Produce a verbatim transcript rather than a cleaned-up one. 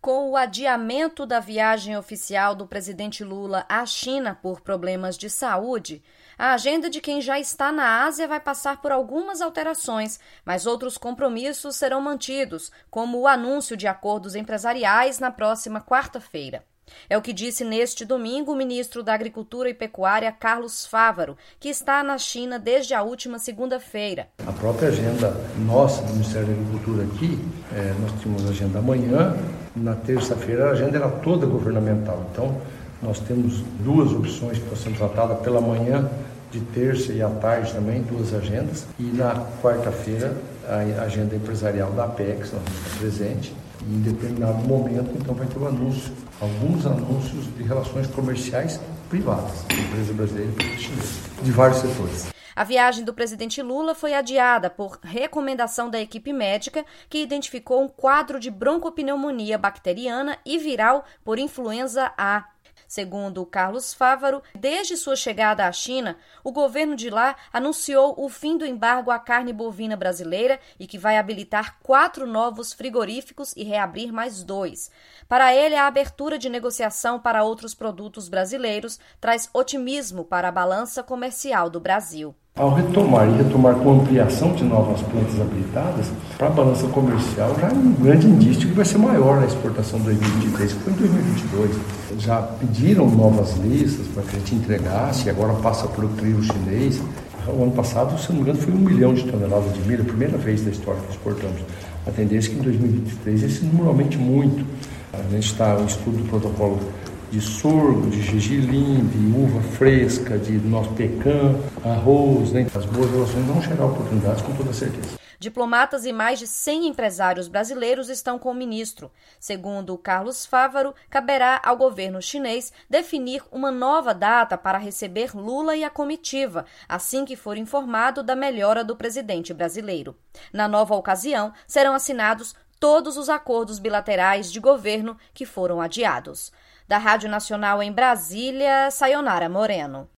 Com o adiamento da viagem oficial do presidente Lula à China por problemas de saúde, a agenda de quem já está na Ásia vai passar por algumas alterações, mas outros compromissos serão mantidos, como o anúncio de acordos empresariais na próxima quarta-feira. É o que disse neste domingo o ministro da Agricultura e Pecuária, Carlos Fávaro, que está na China desde a última segunda-feira. A própria agenda nossa do Ministério da Agricultura aqui, é, nós tínhamos a agenda amanhã, na terça-feira a agenda era toda governamental. Então, nós temos duas opções que estão sendo tratadas pela manhã, de terça e à tarde também, duas agendas. E na quarta-feira, a agenda empresarial da Apex, nós estamos presente. E em determinado momento, então, vai ter um anúncio, alguns anúncios de relações comerciais privadas, empresa brasileira e empresa chinesa, de vários setores. A viagem do presidente Lula foi adiada por recomendação da equipe médica, que identificou um quadro de broncopneumonia bacteriana e viral por influenza A. Segundo Carlos Fávaro, desde sua chegada à China, o governo de lá anunciou o fim do embargo à carne bovina brasileira e que vai habilitar quatro novos frigoríficos e reabrir mais dois. Para ele, a abertura de negociação para outros produtos brasileiros traz otimismo para a balança comercial do Brasil. Ao retomar e retomar com ampliação de novas plantas habilitadas, para a balança comercial já é um grande indício que vai ser maior a exportação de dois mil e vinte e três, que foi em dois mil e vinte e dois. Já pediram novas listas para que a gente entregasse, e agora passa por o trio chinês. O ano passado, se não me engano, foi um milhão de toneladas de milho, a primeira vez da história que exportamos. A tendência é que em dois mil e vinte e três esse número aumente muito. A gente está no estudo do protocolo de sorgo, de gergelim, de uva fresca, de nosso pecan, arroz, né? As boas relações vão gerar oportunidades com toda certeza. Diplomatas e mais de cem empresários brasileiros estão com o ministro. Segundo Carlos Fávaro, caberá ao governo chinês definir uma nova data para receber Lula e a comitiva, assim que for informado da melhora do presidente brasileiro. Na nova ocasião, serão assinados todos os acordos bilaterais de governo que foram adiados. Da Rádio Nacional em Brasília, Sayonara Moreno.